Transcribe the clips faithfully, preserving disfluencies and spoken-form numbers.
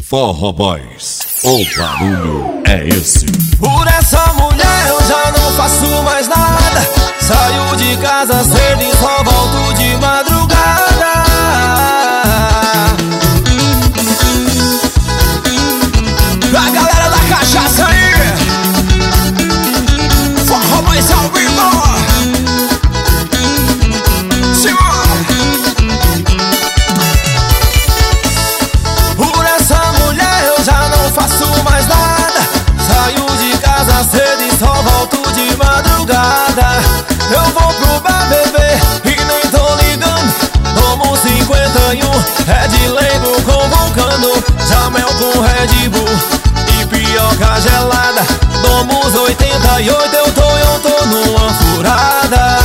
Forró Boys, o barulho é esse. Por essa mulher eu já não faço mais nada. Saio de casa cedo e só volto de madrugada. A galera da cachaça aí, Forró Boys ao vivo. Por essa mulher eu já não faço mais nada. Saio de casa cedo e só volto de madrugada. Eu vou pro bar beber e nem tô ligando. Tomo cinquenta e um, Red Label convocando, Jamel com Red Bull e pioca gelada. Tomo os oitenta e oito, eu tô, eu tô numa furada.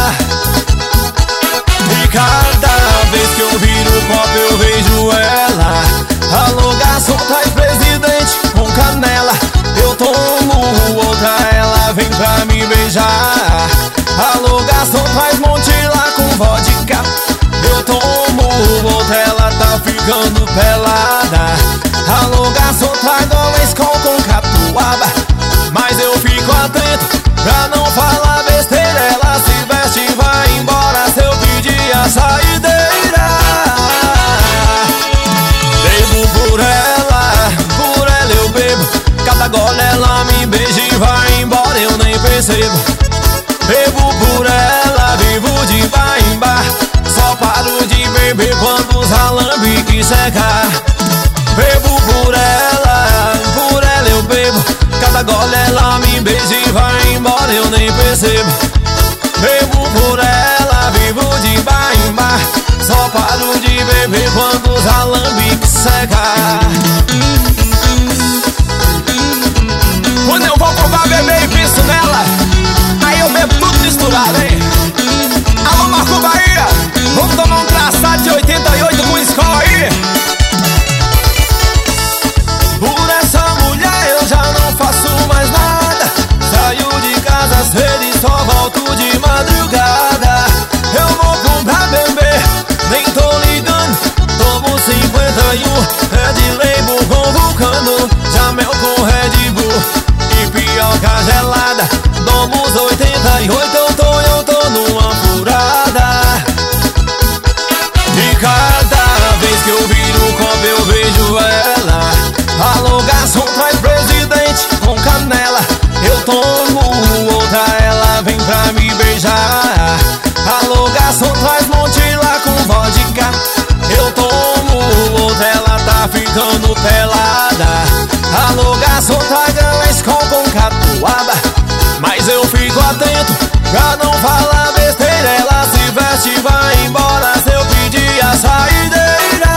E cada vez que eu viro o copo eu vejo ela. Alô garçom, traz presidente com canela. Eu tomo outra, ela vem pra me beijar. Alô garçom, traz monte lá com vodka. Eu tomo outra, ela tá ficando pelada. Alô garçom, traz Dom Escol com catuaba. Mas eu fico atento pra não falar besteira. Ela se veste e vai embora se eu pedir a saideira. Bebo por ela, por ela eu bebo. Cada gole ela me beija e vai embora, eu nem percebo. Bebo por ela, vivo de bar em bar. Só paro de beber quando os alambiques secar. Bebo por ela, por ela eu bebo. Cada gole ela me beija e vai embora, eu nem percebo. Bebo por ela, vivo de bar em bar. Só paro de beber quando os alambiques secar. Quando eu vou pro bar beber e penso nela, aí eu bebo tudo misturado, hein? Alô Marco Bahia, vamos tomar um traçado de oitenta e oito com escola aí. Por essa mulher eu já não faço mais nada. Saio de casa cedo e só volto de madrugada. Eu vou pro bar beber, nem tô ligando. Tomo cinquenta e um, Red Label convocando, Jamel com Red Bull e pioca gelada. Tomo os oitenta e oito, eu tô, eu tô numa furada. E cada vez que eu viro o copo eu vejo ela. Alô garçom, traz presidente com canela. Eu tomo outra, ela vem pra me beijar. Alô garçom, traz monte lá com vodka. Eu tomo outra, ela tá ficando pelada. Alô garçom, traz Dom Escol com catuaba. Mas eu fico atento pra não falar besteira. Ela se veste e vai embora se eu pedir a saideira.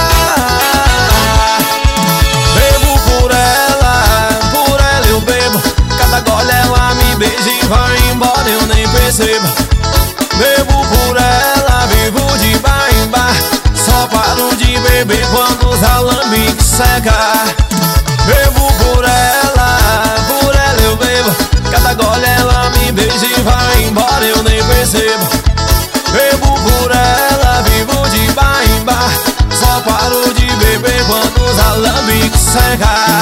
Bebo por ela, por ela eu bebo. Cada gole ela me beija e vai embora, eu nem percebo. Bebo por ela, vivo de bar em bar. Só paro de beber quando os alambiques secar. Bebo por ela, por ela eu bebo. Cada gole ela me beija e vai embora, eu nem percebo. Bebo por ela, vivo de bar em bar. Só paro de beber quando os alambiques secar.